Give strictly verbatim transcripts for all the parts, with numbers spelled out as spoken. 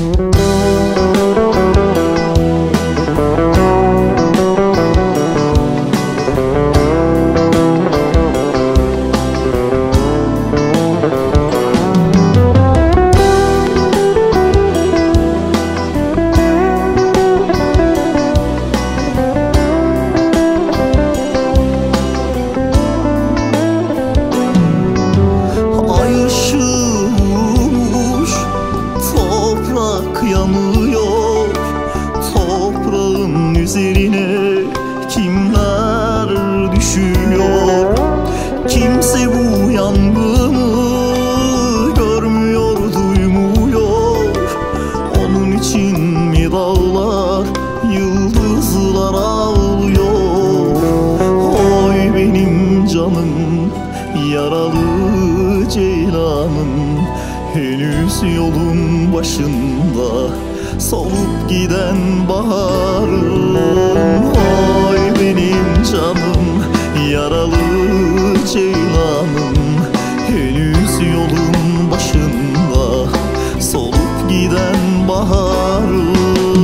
Yanıyor toprağın üzerine, kimler düşüyor? Kimse bu yangını görmüyor, duymuyor. Onun için mi dağlar, yıldızlar ağlıyor? Oy benim canım, yaralı ceylanım, henüz yolun başında solup giden baharım. Oy benim canım, yaralı ceylanım, henüz yolun başında solup giden baharım.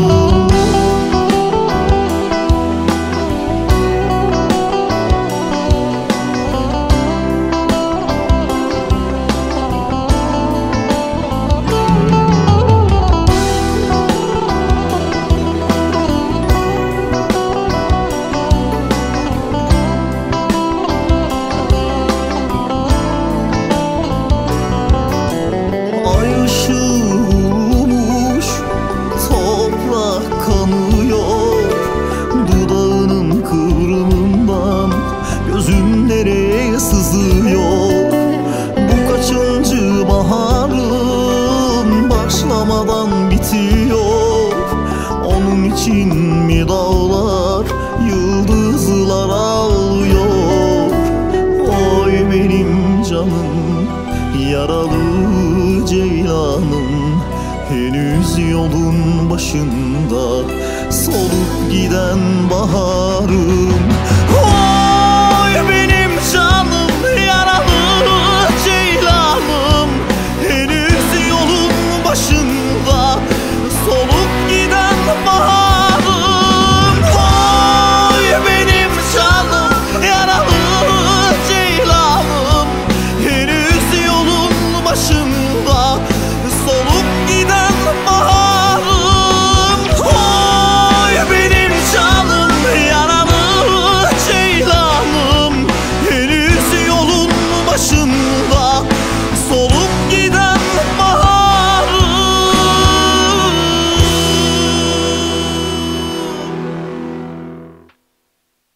Gözün nereye sızıyor? Bu kaçıncı baharın başlamadan bitiyor? Onun için mi dağlar, yıldızlar ağlıyor? Oy benim canım, yaralı ceylanım, henüz yolun başında solup giden baharım.